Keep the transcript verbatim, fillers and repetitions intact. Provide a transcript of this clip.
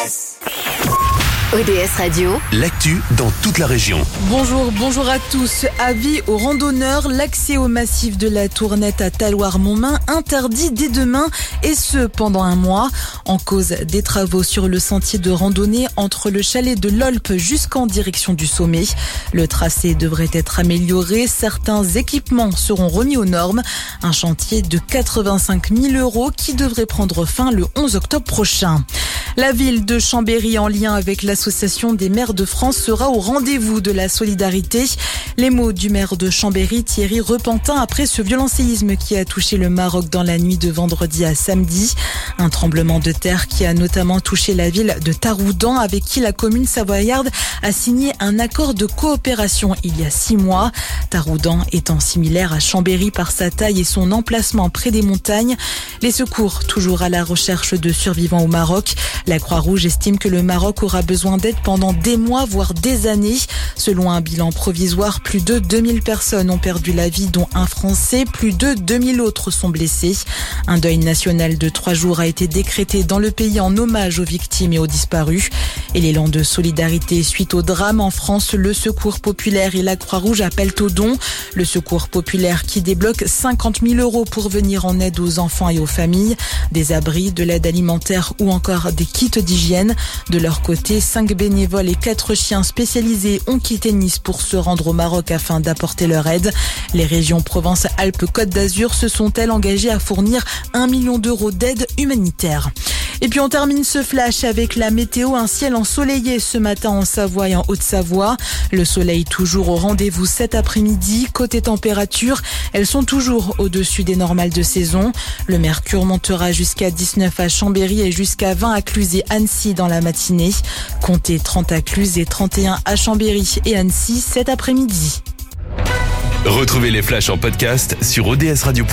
S. O D S Radio, l'actu dans toute la région. Bonjour, bonjour à tous. Avis aux randonneurs, l'accès au massif de la Tournette à Talloires-Montmain interdit dès demain et ce pendant un mois. En cause des travaux sur le sentier de randonnée entre le chalet de l'Olpe jusqu'en direction du sommet. Le tracé devrait être amélioré. Certains équipements seront remis aux normes. Un chantier de quatre-vingt-cinq mille euros qui devrait prendre fin le onze octobre prochain. La ville de Chambéry, en lien avec l'Association des maires de France, sera au rendez-vous de la solidarité. Les mots du maire de Chambéry, Thierry Repentin, après ce violent séisme qui a touché le Maroc dans la nuit de vendredi à samedi. Un tremblement de terre qui a notamment touché la ville de Taroudan, avec qui la commune savoyarde a signé un accord de coopération il y a six mois. Taroudan étant similaire à Chambéry par sa taille et son emplacement près des montagnes. Les secours, toujours à la recherche de survivants au Maroc. La Croix-Rouge estime que le Maroc aura besoin d'aide pendant des mois, voire des années. Selon un bilan provisoire, plus de deux mille personnes ont perdu la vie, dont un Français. Plus de deux mille autres sont blessés. Un deuil national de trois jours a été décrété dans le pays en hommage aux victimes et aux disparus. Et l'élan de solidarité suite au drame en France, le Secours populaire et la Croix-Rouge appellent au don. Le Secours populaire qui débloque cinquante mille euros pour venir en aide aux enfants et aux familles. Des abris, de l'aide alimentaire ou encore des kits d'hygiène. De leur côté, cinq bénévoles et quatre chiens spécialisés ont quitté Nice pour se rendre au Maroc afin d'apporter leur aide. Les régions Provence-Alpes-Côte d'Azur se sont-elles engagées à fournir un million d'euros d'aide humanitaire. Et puis on termine ce flash avec la météo, un ciel ensoleillé ce matin en Savoie et en Haute-Savoie. Le soleil toujours au rendez-vous cet après-midi. Côté température, elles sont toujours au-dessus des normales de saison. Le mercure montera jusqu'à dix-neuf à Chambéry et jusqu'à vingt à Cluses et Annecy dans la matinée. Comptez trente à Cluses et trente et un à Chambéry et Annecy cet après-midi. Retrouvez les flashs en podcast sur O D S radio.